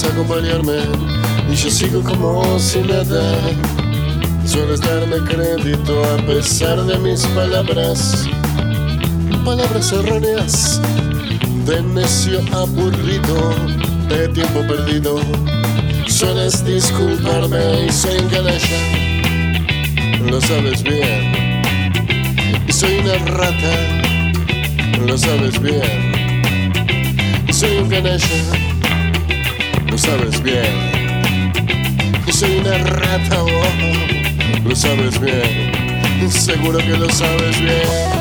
sueles acompañarme y yo sigo como si nada. Sueles darme crédito a pesar de mis palabras, palabras erróneas, de necio aburrido, de tiempo perdido. Sueles disculparme y soy un canalla, lo sabes bien. Y soy una rata, lo sabes bien. Y soy un canalla, lo sabes bien. Y soy una rata, oh, lo sabes bien. Seguro que lo sabes bien.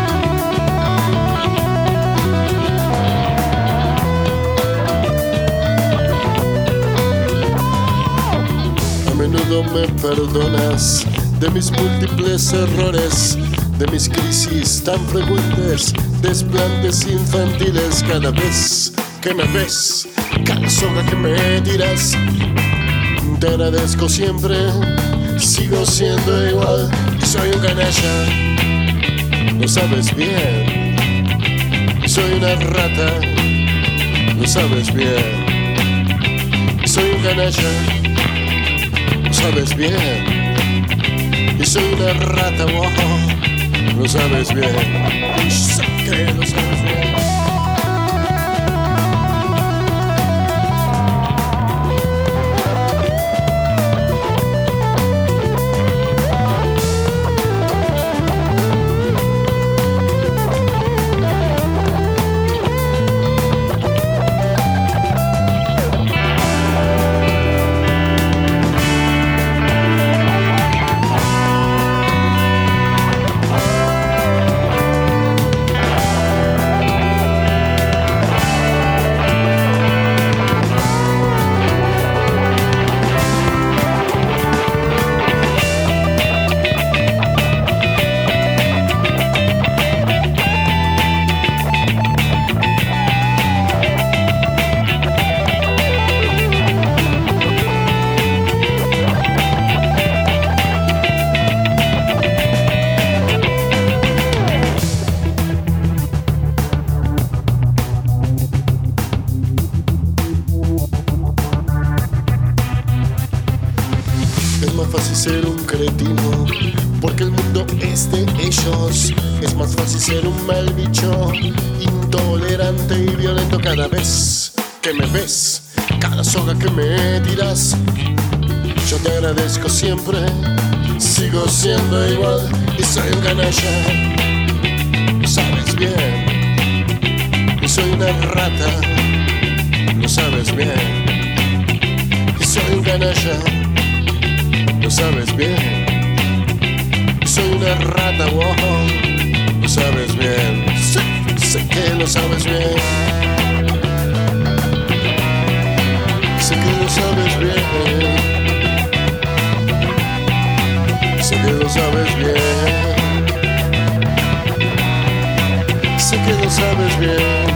A menudo me perdonas de mis múltiples errores, de mis crisis tan frecuentes, desplantes infantiles. Cada vez que me ves, cada soga que me tiras, te agradezco siempre. Sigo siendo igual y soy un canalla, lo sabes bien. Soy una rata, lo sabes bien. Soy un canalla, lo sabes bien. Y soy una rata, wow, lo sabes bien. Sé que lo sabes bien. Es más fácil ser un cretino, porque el mundo es de ellos. Es más fácil ser un mal bicho, intolerante y violento. Cada vez que me ves, cada soga que me tiras, yo te agradezco siempre. Sigo siendo igual y soy un canalla, lo sabes bien. Y soy una rata, lo sabes bien. Y soy un canalla, lo sabes bien. Soy una rata, wow, lo sabes bien. Sé que lo sabes bien. Sé que lo sabes bien. Sé que lo sabes bien. Sé que lo sabes bien.